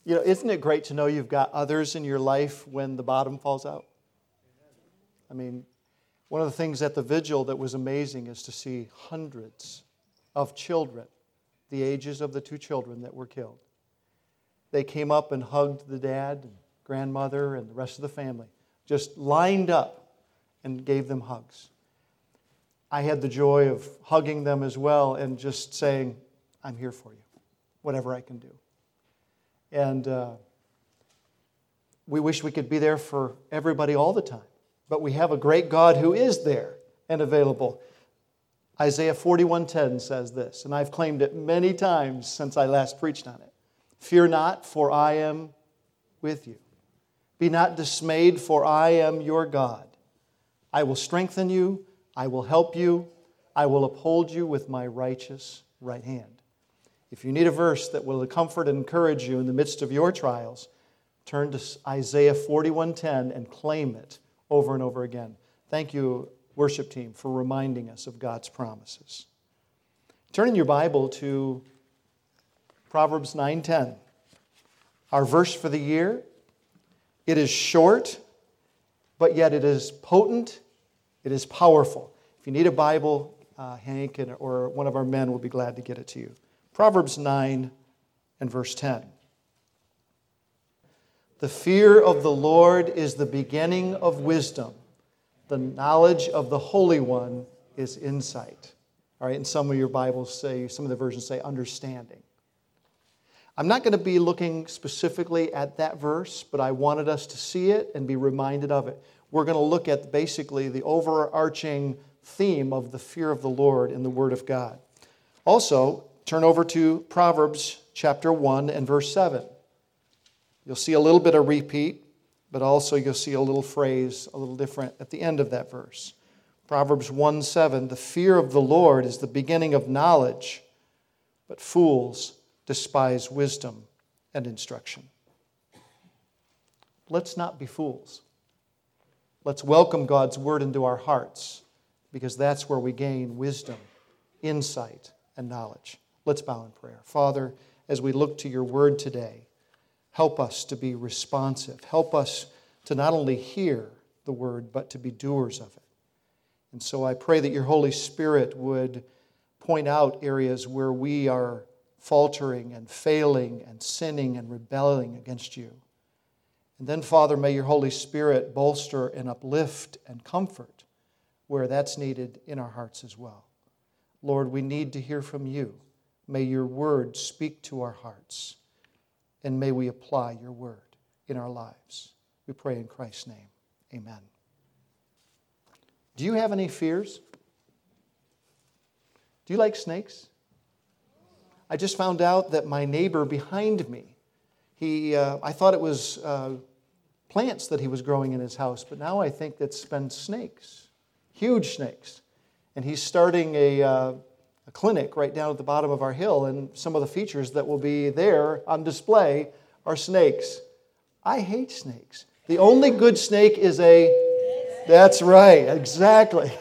Isn't it great to know you've got others in your life when the bottom falls out? I mean, one of the things at the vigil that was amazing is to see hundreds of children, the ages of the two children that were killed. They came up and hugged the dad and grandmother and the rest of the family, just lined up and gave them hugs. I had the joy of hugging them as well and just saying, I'm here for you, whatever I can do. And we wish we could be there for everybody all the time. But we have a great God who is there and available. Isaiah 41:10 says this, and I've claimed it many times since I last preached on it. Fear not, for I am with you. Be not dismayed, for I am your God. I will strengthen you. I will help you. I will uphold you with my righteous right hand. If you need a verse that will comfort and encourage you in the midst of your trials, turn to Isaiah 41:10 and claim it over and over again. Thank you, worship team, for reminding us of God's promises. Turn in your Bible to Proverbs 9:10. Our verse for the year. It is short, but yet it is potent. It is powerful. If you need a Bible, Hank or one of our men will be glad to get it to you. Proverbs 9 and verse 10. The fear of the Lord is the beginning of wisdom. The knowledge of the Holy One is insight. All right, and some of your Bibles say, some of the versions say understanding. I'm not going to be looking specifically at that verse, but I wanted us to see it and be reminded of it. We're going to look at basically the overarching theme of the fear of the Lord in the Word of God. Also, turn over to Proverbs chapter 1 and verse 7. You'll see a little bit of repeat, but also you'll see a little phrase, a little different at the end of that verse. Proverbs 1:7, the fear of the Lord is the beginning of knowledge, but fools despise wisdom and instruction. Let's not be fools. Let's welcome God's word into our hearts, because that's where we gain wisdom, insight, and knowledge. Let's bow in prayer. Father, as we look to your word today, help us to be responsive. Help us to not only hear the word, but to be doers of it. And so I pray that your Holy Spirit would point out areas where we are faltering and failing and sinning and rebelling against you. And then, Father, may your Holy Spirit bolster and uplift and comfort where that's needed in our hearts as well. Lord, we need to hear from you. May your word speak to our hearts. And may we apply your word in our lives. We pray in Christ's name. Amen. Do you have any fears? Do you like snakes? I just found out that my neighbor behind me, I thought it was plants that he was growing in his house, but now I think it's been snakes, huge snakes. And he's starting a clinic right down at the bottom of our hill, and some of the features that will be there on display are snakes. I hate snakes. The only good snake is that's right, exactly.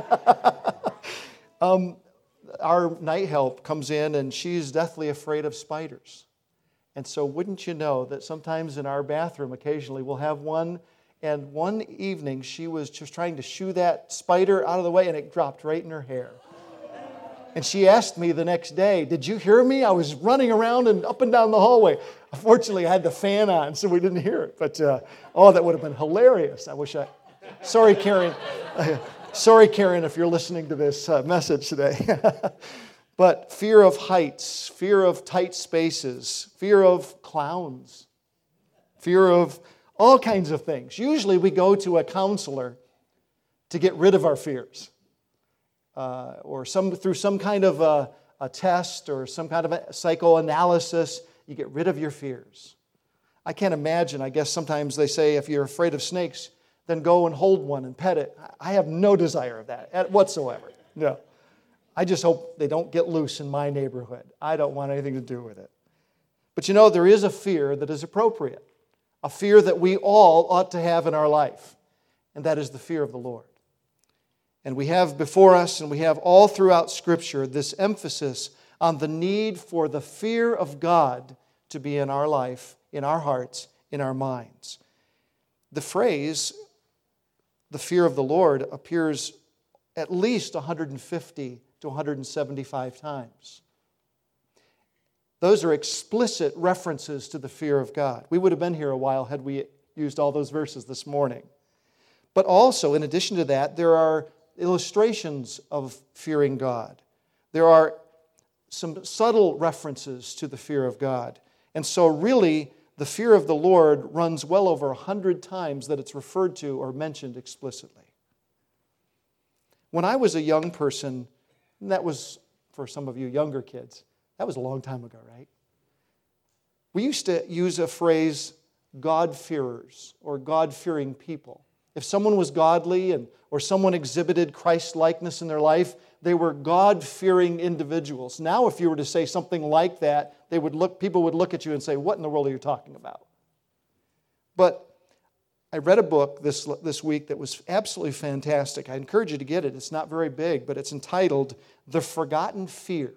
Our night help comes in, and she's deathly afraid of spiders. And so wouldn't you know that sometimes in our bathroom, occasionally, we'll have one, and one evening she was just trying to shoo that spider out of the way, and it dropped right in her hair. And she asked me the next day, did you hear me? I was running around and up and down the hallway. Unfortunately, I had the fan on, so we didn't hear it. But, that would have been hilarious. Sorry, Karen. Sorry, Karen, if you're listening to this message today. But fear of heights, fear of tight spaces, fear of clowns, fear of all kinds of things. Usually we go to a counselor to get rid of our fears. Or through some kind of a test or some kind of a psychoanalysis, you get rid of your fears. I can't imagine. I guess sometimes they say if you're afraid of snakes, then go and hold one and pet it. I have no desire of that whatsoever. No. I just hope they don't get loose in my neighborhood. I don't want anything to do with it. But there is a fear that is appropriate, a fear that we all ought to have in our life, and that is the fear of the Lord. And we have before us, and we have all throughout Scripture, this emphasis on the need for the fear of God to be in our life, in our hearts, in our minds. The phrase, the fear of the Lord, appears at least 150 to 175 times. Those are explicit references to the fear of God. We would have been here a while had we used all those verses this morning. But also, in addition to that, there are illustrations of fearing God. There are some subtle references to the fear of God. And so really, the fear of the Lord runs well over 100 times that it's referred to or mentioned explicitly. When I was a young person, and that was, for some of you younger kids, that was a long time ago, right? We used to use a phrase, God-fearers, or God-fearing people. If someone was godly or someone exhibited Christ-likeness in their life, they were God-fearing individuals. Now, if you were to say something like that, people would look at you and say, what in the world are you talking about? But I read a book this week that was absolutely fantastic. I encourage you to get it. It's not very big, but it's entitled The Forgotten Fear.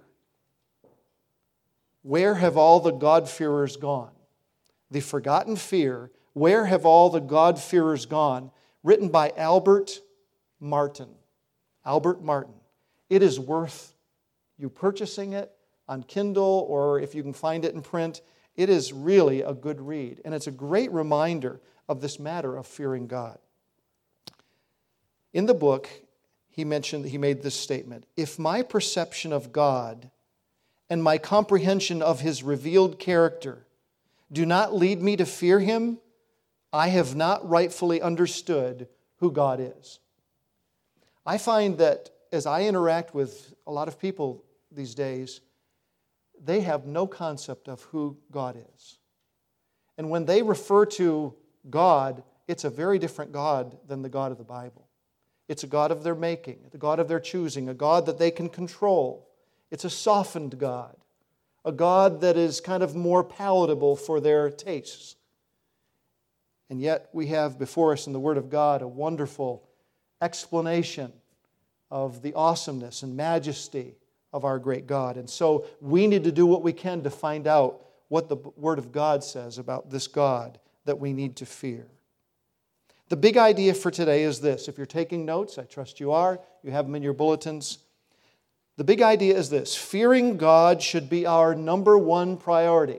Where have all the God-fearers gone? The Forgotten Fear, Where Have All the God-Fearers Gone? Written by Albert Martin. Albert Martin. It is worth you purchasing it on Kindle, or if you can find it in print. It is really a good read, and it's a great reminder of this matter of fearing God. In the book, he made this statement: if my perception of God and my comprehension of His revealed character do not lead me to fear Him, I have not rightfully understood who God is. I find that as I interact with a lot of people these days, they have no concept of who God is. And when they refer to God, it's a very different God than the God of the Bible. It's a God of their making, the God of their choosing, a God that they can control. It's a softened God, a God that is kind of more palatable for their tastes. And yet we have before us in the Word of God a wonderful explanation of the awesomeness and majesty of our great God. And so we need to do what we can to find out what the Word of God says about this God that we need to fear. The big idea for today is this. If you're taking notes, I trust you are. You have them in your bulletins. The big idea is this. Fearing God should be our number one priority.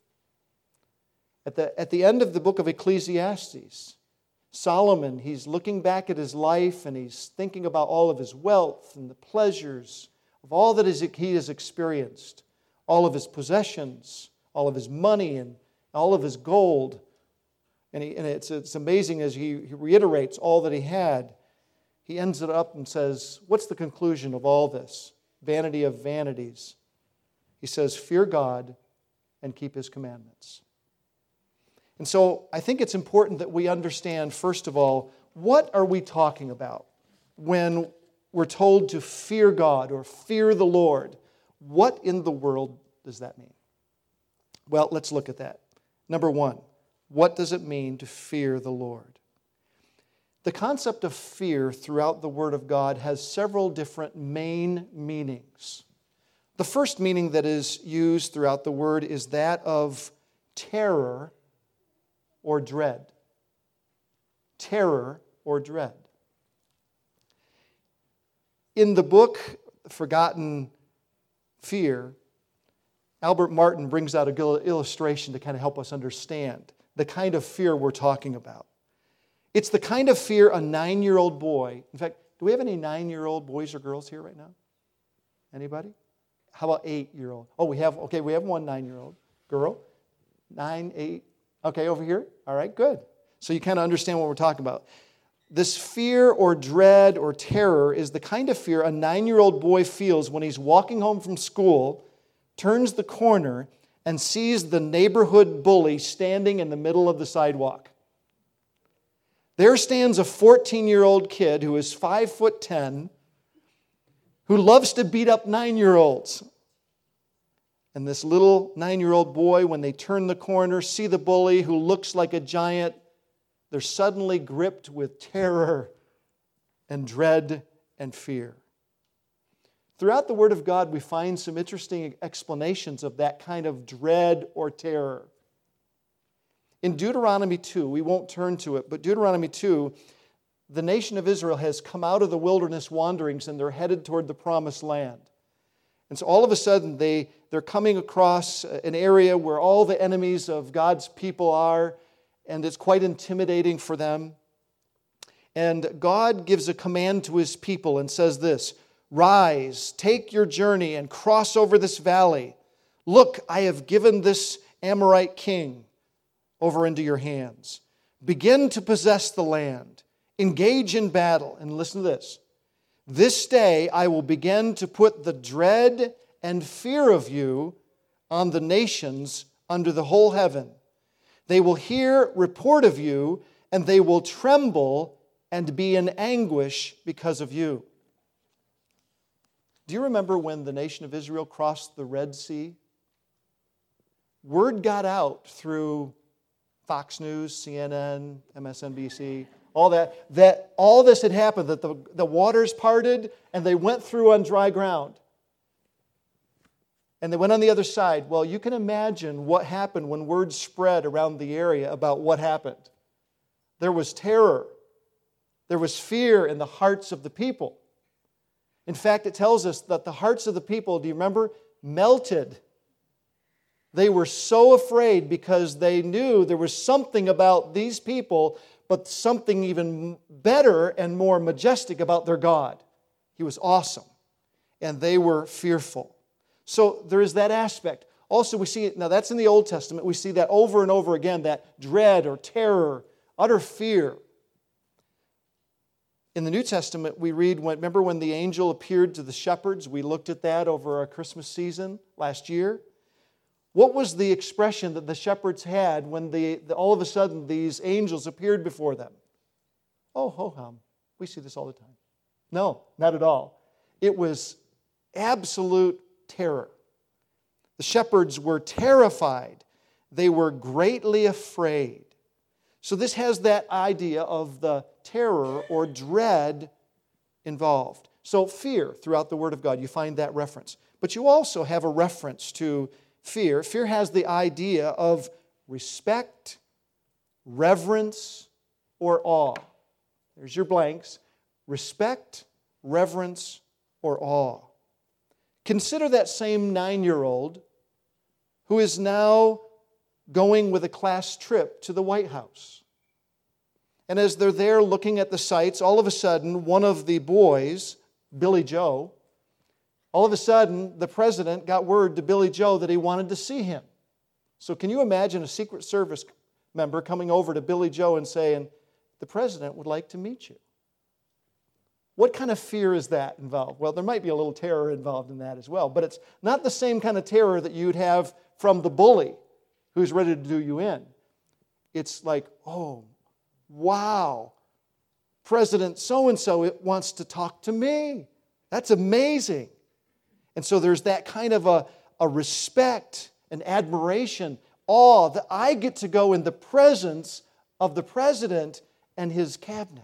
At the end of the book of Ecclesiastes, Solomon, he's looking back at his life and he's thinking about all of his wealth and the pleasures of all that he has experienced, all of his possessions, all of his money and all of his gold. And it's amazing as he reiterates all that he had. He ends it up and says, what's the conclusion of all this? Vanity of vanities. He says, fear God and keep His commandments. And so I think it's important that we understand, first of all, what are we talking about when we're told to fear God or fear the Lord? What in the world does that mean? Well, let's look at that. Number one, what does it mean to fear the Lord? The concept of fear throughout the Word of God has several different main meanings. The first meaning that is used throughout the Word is that of terror or dread. Terror or dread. In the book, Forgotten Fear, Albert Martin brings out an illustration to kind of help us understand the kind of fear we're talking about. It's the kind of fear a 9-year-old boy, in fact, do we have any 9-year-old boys or girls here right now? Anybody? How about 8-year-old? Oh, we have one 9-year-old girl. 9, 8. Okay, over here? All right, good. So you kind of understand what we're talking about. This fear or dread or terror is the kind of fear a 9-year-old boy feels when he's walking home from school, turns the corner, and sees the neighborhood bully standing in the middle of the sidewalk. There stands a 14-year-old kid who is 5'10", who loves to beat up 9-year-olds. And this little 9-year-old boy, when they turn the corner, see the bully who looks like a giant, they're suddenly gripped with terror and dread and fear. Throughout the Word of God, we find some interesting explanations of that kind of dread or terror. In Deuteronomy 2, we won't turn to it, but Deuteronomy 2, the nation of Israel has come out of the wilderness wanderings and they're headed toward the promised land. And so all of a sudden they're coming across an area where all the enemies of God's people are, and it's quite intimidating for them. And God gives a command to His people and says this, "Rise, take your journey and cross over this valley. Look, I have given this Amorite king over into your hands. Begin to possess the land. Engage in battle." And listen to this. "This day I will begin to put the dread and fear of you on the nations under the whole heaven. They will hear report of you, and they will tremble and be in anguish because of you." Do you remember when the nation of Israel crossed the Red Sea? Word got out through Fox News, CNN, MSNBC, all that all this had happened, that the waters parted and they went through on dry ground. And they went on the other side. Well, you can imagine what happened when word spread around the area about what happened. There was terror. There was fear in the hearts of the people. In fact, it tells us that the hearts of the people, do you remember, melted. They were so afraid because they knew there was something about these people, but something even better and more majestic about their God. He was awesome. And they were fearful. So there is that aspect. Also, we see it, now that's in the Old Testament, we see that over and over again, that dread or terror, utter fear. In the New Testament, we read, remember when the angel appeared to the shepherds? We looked at that over our Christmas season last year. What was the expression that the shepherds had when all of a sudden these angels appeared before them? Oh, ho-hum. We see this all the time. No, not at all. It was absolute terror. The shepherds were terrified. They were greatly afraid. So this has that idea of the terror or dread involved. So fear throughout the Word of God, you find that reference. But you also have a reference to fear. Fear has the idea of respect, reverence, or awe. There's your blanks. Respect, reverence, or awe. Consider that same 9-year-old who is now going with a class trip to the White House. And as they're there looking at the sights, all of a sudden, one of the boys, Billy Joe, all of a sudden, the president got word to Billy Joe that he wanted to see him. So can you imagine a Secret Service member coming over to Billy Joe and saying, "The president would like to meet you"? What kind of fear is that involved? Well, there might be a little terror involved in that as well, but it's not the same kind of terror that you'd have from the bully who's ready to do you in. It's like, oh, wow, President so-and-so wants to talk to me. That's amazing. And so there's that kind of a respect, an admiration, awe that I get to go in the presence of the president and his cabinet.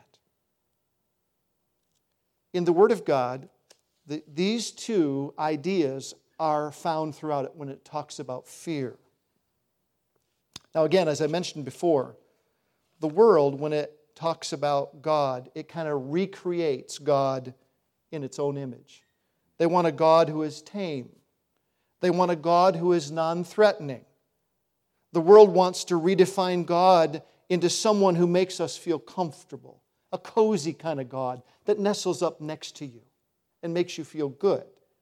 In the Word of God, these two ideas are found throughout it when it talks about fear. Now again, as I mentioned before, the world, when it talks about God, it kind of recreates God in its own image. They want a God who is tame. They want a God who is non-threatening. The world wants to redefine God into someone who makes us feel comfortable, a cozy kind of God that nestles up next to you and makes you feel good.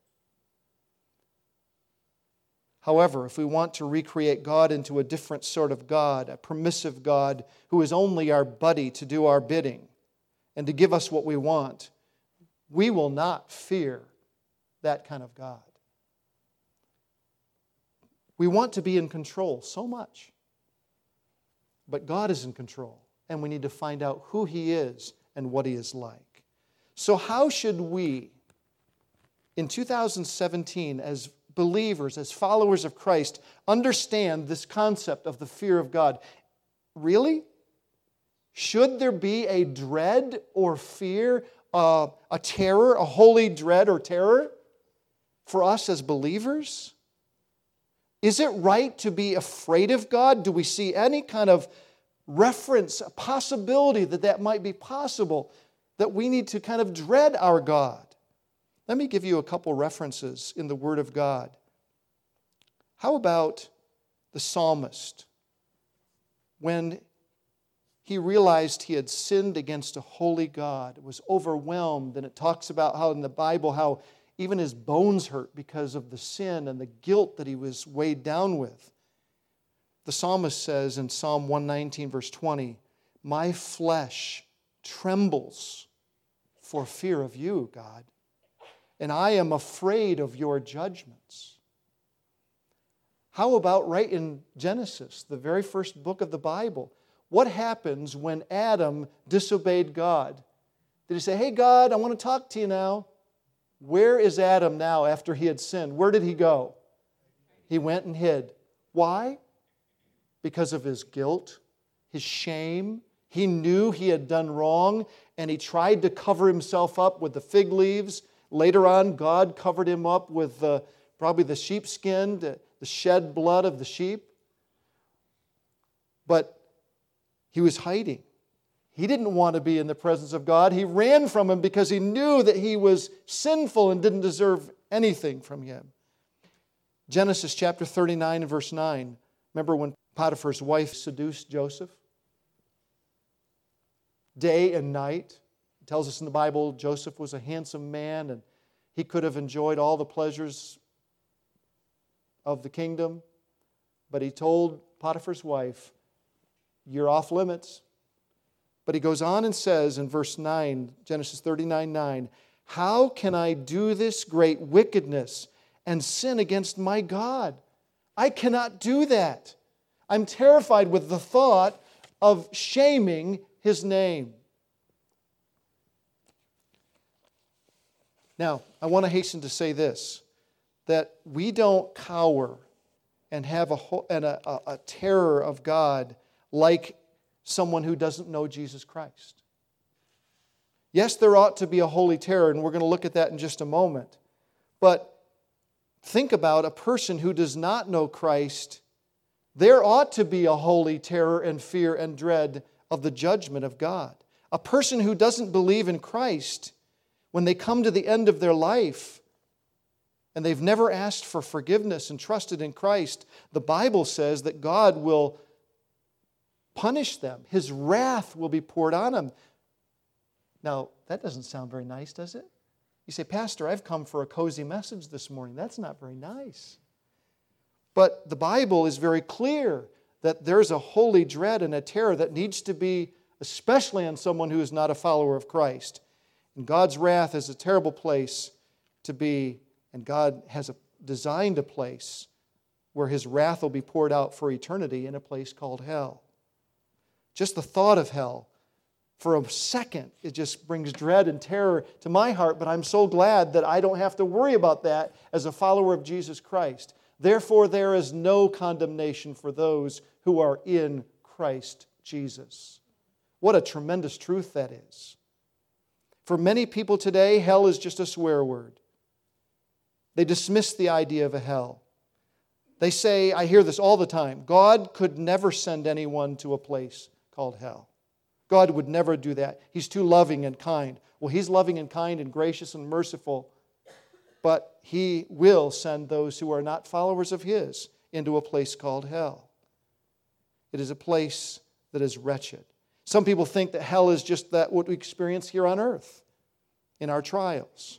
However, if we want to recreate God into a different sort of God, a permissive God who is only our buddy to do our bidding and to give us what we want, we will not fear that kind of God. We want to be in control so much, but God is in control, and we need to find out who He is and what He is like. So how should we, in 2017, as believers, as followers of Christ, understand this concept of the fear of God? Really? Should there be a dread or fear, a terror, a holy dread or terror? for us as believers? Is it right to be afraid of God? Do we see any kind of reference, a possibility that that might be possible, that we need to kind of dread our God? Let me give you a couple references in the Word of God. How about the psalmist? When he realized he had sinned against a holy God, was overwhelmed, and it talks about how in the Bible, how even his bones hurt because of the sin and the guilt that he was weighed down with. The psalmist says in Psalm 119, verse 20, "My flesh trembles for fear of you, God, and I am afraid of your judgments." How about right in Genesis, the very first book of the Bible? What happens when Adam disobeyed God? Did he say, "Hey, God, I want to talk to you now"? Where is Adam now after he had sinned? Where did he go? He went and hid. Why? Because of his guilt, his shame. He knew he had done wrong, and he tried to cover himself up with the fig leaves. Later on, God covered him up with probably the sheepskin, the shed blood of the sheep. But he was hiding. He didn't want to be in the presence of God. He ran from Him because he knew that he was sinful and didn't deserve anything from Him. Genesis chapter 39 and verse 9. Remember when Potiphar's wife seduced Joseph? Day and night. It tells us in the Bible Joseph was a handsome man and he could have enjoyed all the pleasures of the kingdom. But he told Potiphar's wife, "You're off limits." But he goes on and says in verse 9, Genesis 39:9, "How can I do this great wickedness and sin against my God? I cannot do that. I'm terrified with the thought of shaming His name." Now, I want to hasten to say this, that we don't cower and have a terror of God like someone who doesn't know Jesus Christ. Yes, there ought to be a holy terror, and we're going to look at that in just a moment. But think about a person who does not know Christ. There ought to be a holy terror and fear and dread of the judgment of God. A person who doesn't believe in Christ, when they come to the end of their life and they've never asked for forgiveness and trusted in Christ, the Bible says that God will punish them. His wrath will be poured on them. Now, that doesn't sound very nice, does it? You say, "Pastor, I've come for a cozy message this morning." That's not very nice. But the Bible is very clear that there's a holy dread and a terror that needs to be, especially on someone who is not a follower of Christ. And God's wrath is a terrible place to be, and God has designed a place where His wrath will be poured out for eternity in a place called hell. Just the thought of hell, for a second, it just brings dread and terror to my heart, but I'm so glad that I don't have to worry about that as a follower of Jesus Christ. Therefore, there is no condemnation for those who are in Christ Jesus. What a tremendous truth that is. For many people today, hell is just a swear word. They dismiss the idea of a hell. They say, I hear this all the time, God could never send anyone to a place called hell. God would never do that. He's too loving and kind. Well, He's loving and kind and gracious and merciful, but He will send those who are not followers of His into a place called hell. It is a place that is wretched. Some people think that hell is just that what we experience here on earth in our trials.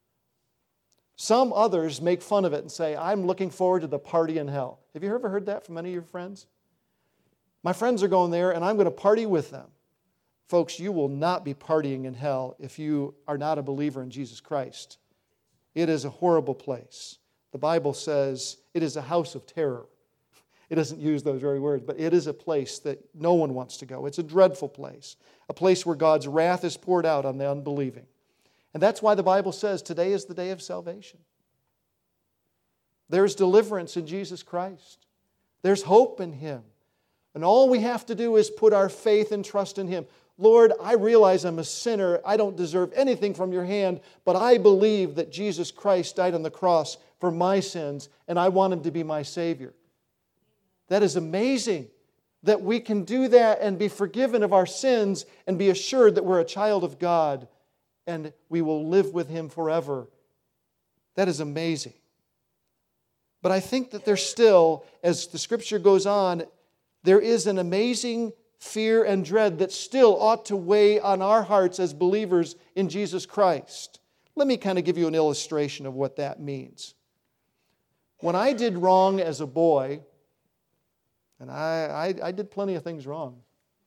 Some others make fun of it and say, I'm looking forward to the party in hell. Have you ever heard that from any of your friends? My friends are going there and I'm going to party with them. Folks, you will not be partying in hell if you are not a believer in Jesus Christ. It is a horrible place. The Bible says it is a house of terror. It doesn't use those very words, but it is a place that no one wants to go. It's a dreadful place, a place where God's wrath is poured out on the unbelieving. And that's why the Bible says today is the day of salvation. There's deliverance in Jesus Christ. There's hope in Him. And all we have to do is put our faith and trust in Him. Lord, I realize I'm a sinner. I don't deserve anything from your hand, but I believe that Jesus Christ died on the cross for my sins, and I want Him to be my Savior. That is amazing that we can do that and be forgiven of our sins and be assured that we're a child of God and we will live with Him forever. That is amazing. But I think that there's still, as the Scripture goes on, there is an amazing fear and dread that still ought to weigh on our hearts as believers in Jesus Christ. Let me kind of give you an illustration of what that means. When I did wrong as a boy, and I did plenty of things wrong,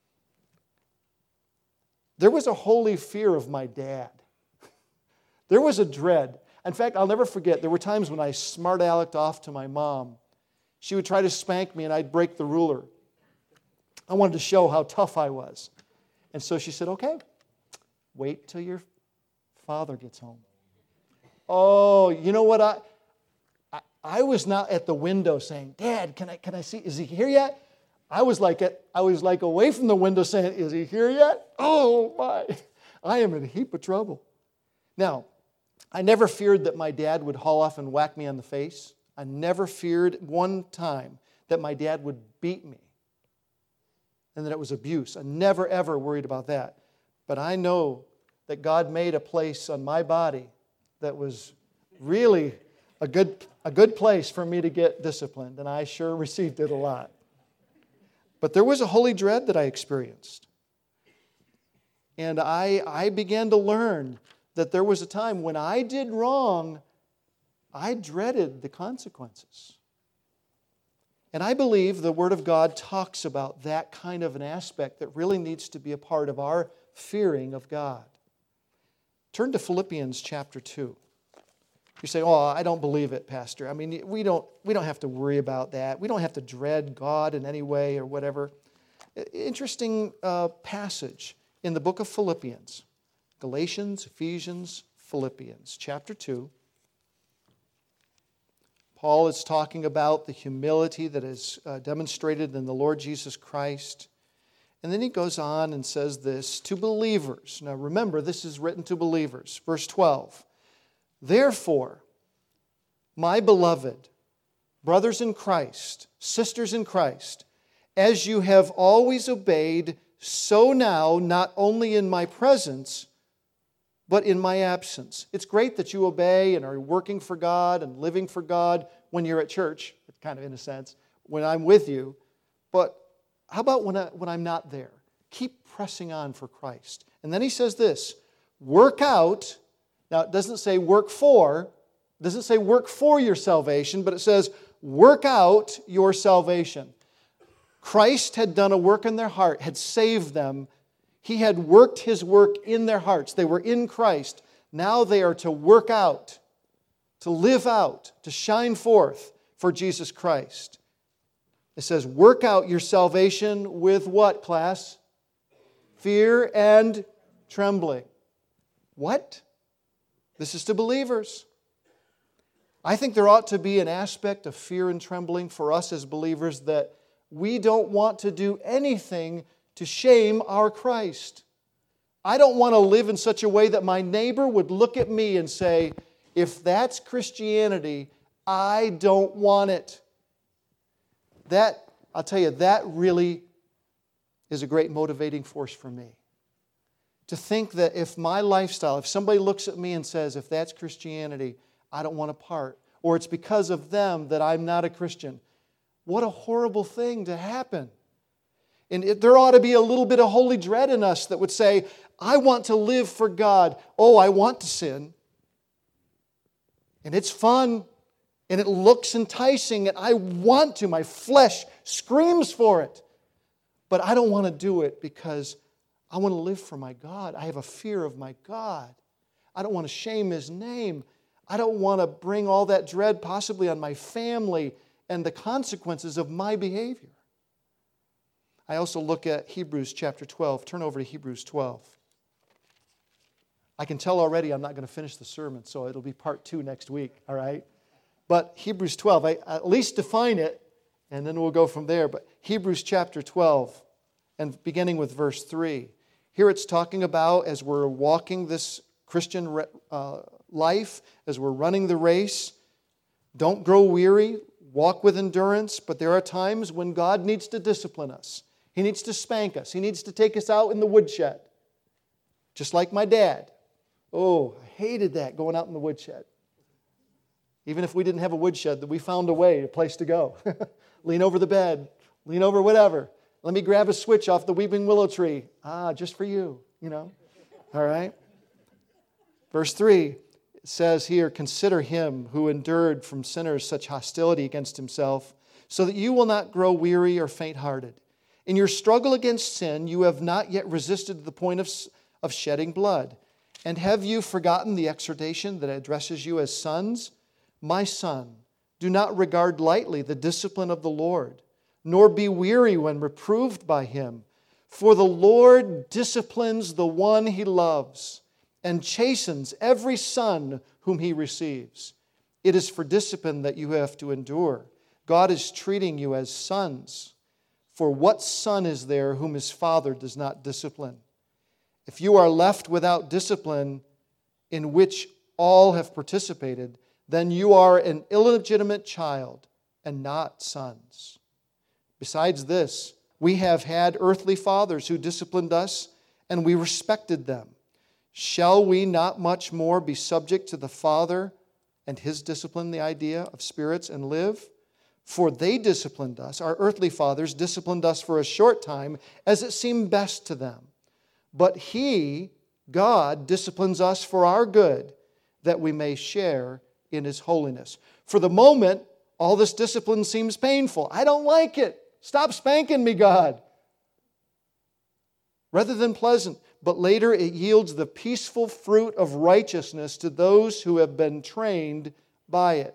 there was a holy fear of my dad. There was a dread. In fact, I'll never forget, there were times when I smart-alecked off to my mom. She would try to spank me and I'd break the ruler. I wanted to show how tough I was. And so she said, okay, wait till your father gets home. Oh, you know what? I was not at the window saying, Dad, can I see? Is he here yet? I was like away from the window saying, is he here yet? Oh my, I am in a heap of trouble. Now, I never feared that my dad would haul off and whack me on the face. I never feared one time that my dad would beat me and that it was abuse. I never, ever worried about that. But I know that God made a place on my body that was really a good place for me to get disciplined, and I sure received it a lot. But there was a holy dread that I experienced. And I began to learn that there was a time when I did wrong, I dreaded the consequences. And I believe the Word of God talks about that kind of an aspect that really needs to be a part of our fearing of God. Turn to Philippians chapter 2. You say, oh, I don't believe it, Pastor. I mean, we don't have to worry about that. We don't have to dread God in any way or whatever. Interesting passage in the book of Philippians. Galatians, Ephesians, Philippians, chapter 2. Paul is talking about the humility that is demonstrated in the Lord Jesus Christ. And then he goes on and says this, to believers. Now remember, this is written to believers. Verse 12. Therefore, my beloved, brothers in Christ, sisters in Christ, as you have always obeyed, so now, not only in my presence, but in my absence. It's great that you obey and are working for God and living for God when you're at church, kind of in a sense, when I'm with you. But how about when I'm not there? Keep pressing on for Christ. And then he says this, work out. Now, it doesn't say work for. It doesn't say work for your salvation, but it says work out your salvation. Christ had done a work in their heart, had saved them. He had worked His work in their hearts. They were in Christ. Now they are to work out, to live out, to shine forth for Jesus Christ. It says, work out your salvation with what, class? Fear and trembling. What? This is to believers. I think there ought to be an aspect of fear and trembling for us as believers that we don't want to do anything to shame our Christ. I don't want to live in such a way that my neighbor would look at me and say, if that's Christianity, I don't want it. That, I'll tell you, that really is a great motivating force for me. To think that if my lifestyle, if somebody looks at me and says, if that's Christianity, I don't want to part, or it's because of them that I'm not a Christian, what a horrible thing to happen. And there ought to be a little bit of holy dread in us that would say, I want to live for God. Oh, I want to sin. And it's fun. And it looks enticing. And I want to. My flesh screams for it. But I don't want to do it because I want to live for my God. I have a fear of my God. I don't want to shame His name. I don't want to bring all that dread possibly on my family and the consequences of my behavior. I also look at Hebrews chapter 12. Turn over to Hebrews 12. I can tell already I'm not going to finish the sermon, so it'll be part 2 next week, all right? But Hebrews 12, I at least define it, And then we'll go from there. But Hebrews chapter 12, and beginning with verse 3. Here it's talking about, as we're walking this Christian life, as we're running the race, don't grow weary, walk with endurance, but there are times when God needs to discipline us. He needs to spank us. He needs to take us out in the woodshed. Just like my dad. Oh, I hated that, going out in the woodshed. Even if we didn't have a woodshed, that we found a place to go. Lean over the bed, lean over whatever. Let me grab a switch off the weeping willow tree. Just for you, All right? Verse 3 says here, consider him who endured from sinners such hostility against himself, so that you will not grow weary or faint-hearted. In your struggle against sin, you have not yet resisted to the point of shedding blood. And have you forgotten the exhortation that addresses you as sons? My son, do not regard lightly the discipline of the Lord, nor be weary when reproved by him. For the Lord disciplines the one he loves, and chastens every son whom he receives. It is for discipline that you have to endure. God is treating you as sons. For what son is there whom his father does not discipline? If you are left without discipline, in which all have participated, then you are an illegitimate child and not sons. Besides this, we have had earthly fathers who disciplined us, and we respected them. Shall we not much more be subject to the Father and his discipline, the idea of spirits, and live? For they disciplined us, our earthly fathers disciplined us for a short time, as it seemed best to them. But he, God, disciplines us for our good, that we may share in his holiness. For the moment, all this discipline seems painful. I don't like it. Stop spanking me, God. Rather than pleasant. But later it yields the peaceful fruit of righteousness to those who have been trained by it.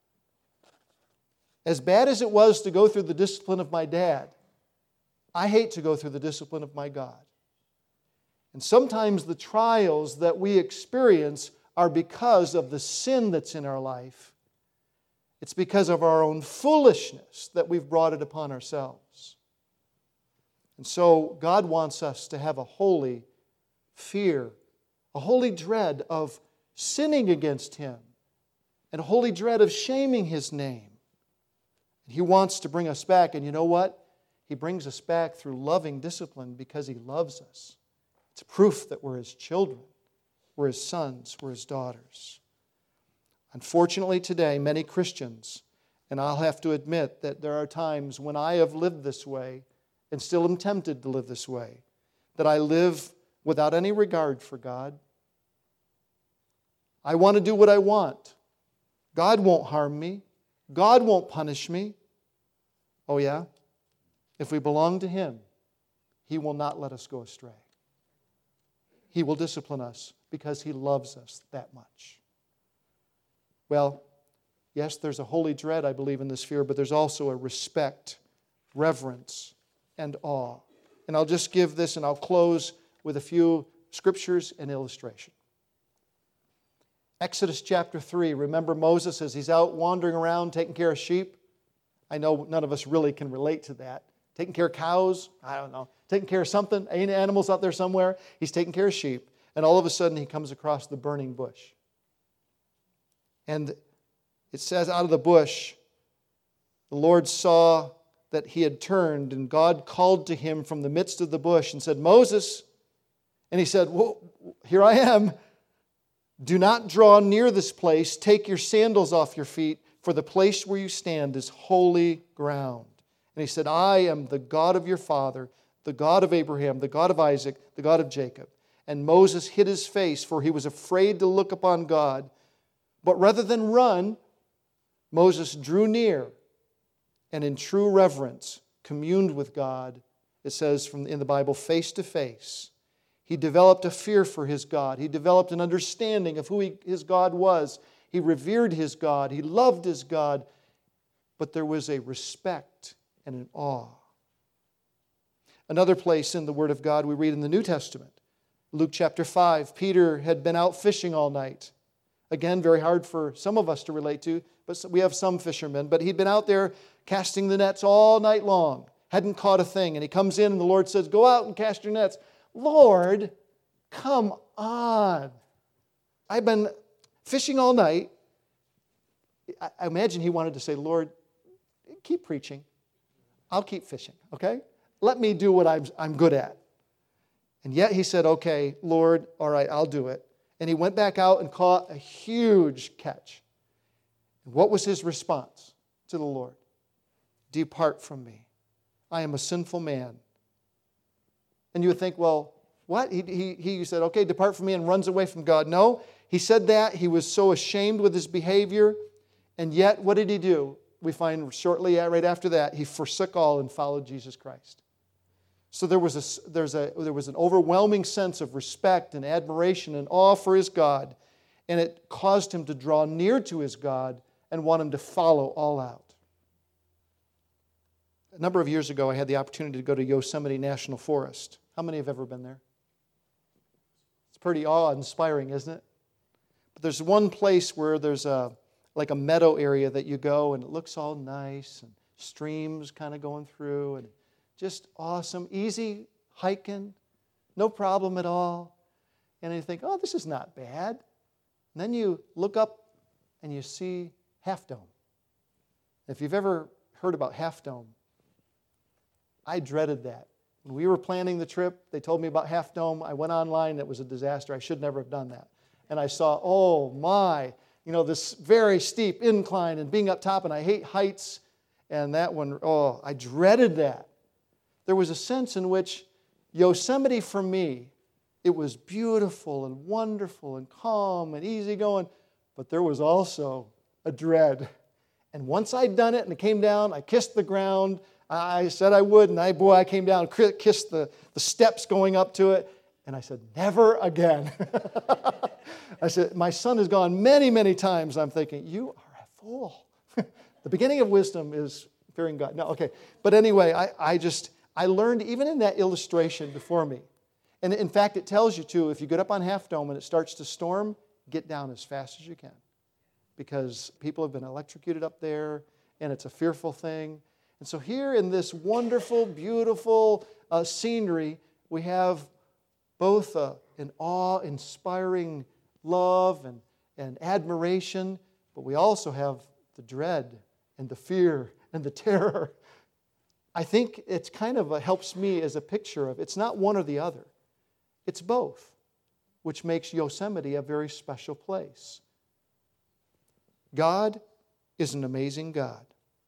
As bad as it was to go through the discipline of my dad, I hate to go through the discipline of my God. And sometimes the trials that we experience are because of the sin that's in our life. It's because of our own foolishness that we've brought it upon ourselves. And so God wants us to have a holy fear, a holy dread of sinning against him, and a holy dread of shaming his name. He wants to bring us back, and you know what? He brings us back through loving discipline because he loves us. It's proof that we're his children. We're his sons, we're his daughters. Unfortunately today, many Christians, and I'll have to admit that there are times when I have lived this way and still am tempted to live this way, that I live without any regard for God. I want to do what I want. God won't harm me. God won't punish me. Oh yeah? If we belong to him, he will not let us go astray. He will discipline us because he loves us that much. Well, yes, there's a holy dread, I believe, in this fear, but there's also a respect, reverence, and awe. And I'll just give this, and I'll close with a few scriptures and illustration. Exodus chapter 3. Remember Moses as he's out wandering around taking care of sheep? I know none of us really can relate to that. Taking care of cows? I don't know. Taking care of something, animals out there somewhere. He's taking care of sheep. And all of a sudden he comes across the burning bush. And it says out of the bush, the Lord saw that he had turned, and God called to him from the midst of the bush and said, Moses. And he said, well, here I am. Do not draw near this place. Take your sandals off your feet, for the place where you stand is holy ground. And he said, I am the God of your father, the God of Abraham, the God of Isaac, the God of Jacob. And Moses hid his face, for he was afraid to look upon God. But rather than run, Moses drew near and in true reverence communed with God. It says in the Bible, face to face. He developed a fear for his God. He developed an understanding of who his God was. He revered his God. He loved his God. But there was a respect and an awe. Another place in the Word of God we read in the New Testament. Luke chapter 5. Peter had been out fishing all night. Again, very hard for some of us to relate to, but we have some fishermen. But he'd been out there casting the nets all night long. Hadn't caught a thing. And he comes in and the Lord says, go out and cast your nets. Lord, come on. I've been fishing all night. I imagine he wanted to say, Lord, keep preaching. I'll keep fishing, okay? Let me do what I'm good at. And yet he said, okay, Lord, all right, I'll do it. And he went back out and caught a huge catch. And what was his response to the Lord? Depart from me. I am a sinful man. And you would think, well, what? He said, okay, depart from me, and runs away from God. No, he said that. He was so ashamed with his behavior. And yet, what did he do? We find shortly right after that, he forsook all and followed Jesus Christ. So there was an overwhelming sense of respect and admiration and awe for his God, and it caused him to draw near to his God and want him to follow all out. A number of years ago, I had the opportunity to go to Yosemite National Forest. How many have ever been there? It's pretty awe-inspiring, isn't it? But there's one place where there's like a meadow area that you go, and it looks all nice, and streams kind of going through, and just awesome, easy hiking, no problem at all. And you think, oh, this is not bad. And then you look up and you see Half Dome. If you've ever heard about Half Dome, I dreaded that. When we were planning the trip, they told me about Half Dome. I went online, it was a disaster. I should never have done that. And I saw, oh my, this very steep incline and being up top, and I hate heights. And that one, oh, I dreaded that. There was a sense in which Yosemite, for me, it was beautiful and wonderful and calm and easygoing, but there was also a dread. And once I'd done it and it came down, I kissed the ground. I said I would, and I came down and kissed the steps going up to it, and I said, never again. I said, my son has gone many, many times. I'm thinking, you are a fool. The beginning of wisdom is fearing God. No, okay. But anyway, I learned even in that illustration before me. And in fact, it tells you too, if you get up on Half Dome and it starts to storm, get down as fast as you can. Because people have been electrocuted up there, and it's a fearful thing. And so here in this wonderful, beautiful scenery, we have both an awe-inspiring love and admiration, but we also have the dread and the fear and the terror. I think it's kind of helps me as a picture of it's not one or the other. It's both, which makes Yosemite a very special place. God is an amazing God.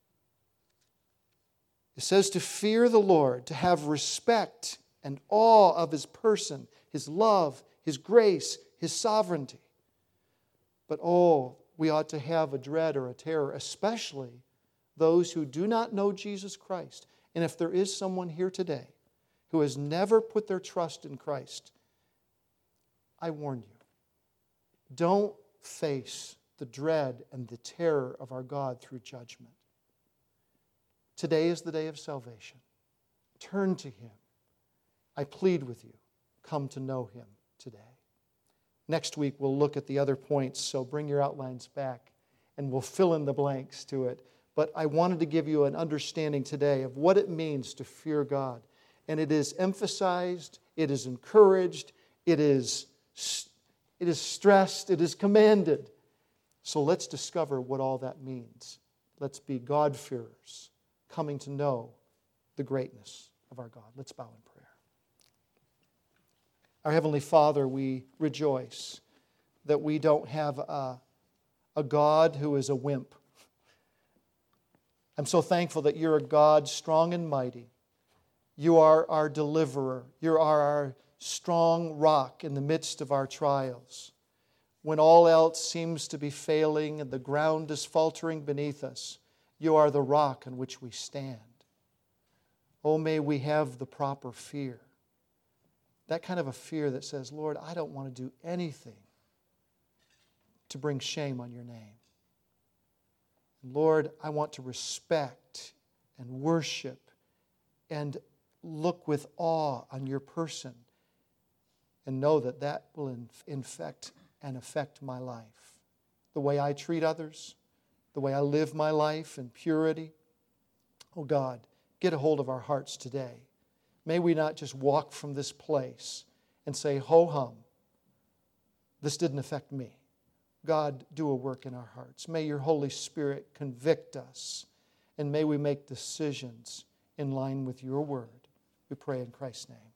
It says to fear the Lord, to have respect and awe of His person, His love, His grace, His sovereignty. But we ought to have a dread or a terror, especially those who do not know Jesus Christ. And if there is someone here today who has never put their trust in Christ, I warn you, don't face the dread and the terror of our God through judgment. Today is the day of salvation. Turn to Him. I plead with you, come to know Him today. Next week we'll look at the other points, so bring your outlines back and we'll fill in the blanks to it. But I wanted to give you an understanding today of what it means to fear God. And it is emphasized, it is encouraged, it is stressed, it is commanded. So let's discover what all that means. Let's be God-fearers, coming to know the greatness of our God. Let's bow in prayer. Our Heavenly Father, we rejoice that we don't have a God who is a wimp. I'm so thankful that You're a God strong and mighty. You are our deliverer. You are our strong rock in the midst of our trials. When all else seems to be failing and the ground is faltering beneath us, You are the rock on which we stand. Oh, may we have the proper fear. That kind of a fear that says, Lord, I don't want to do anything to bring shame on Your name. Lord, I want to respect and worship and look with awe on Your person and know that that will infect and affect my life. The way I treat others, the way I live my life in purity, Oh God, get a hold of our hearts today. May we not just walk from this place and say, ho-hum, this didn't affect me. God, do a work in our hearts. May your Holy Spirit convict us, and may we make decisions in line with your word. We pray in Christ's name.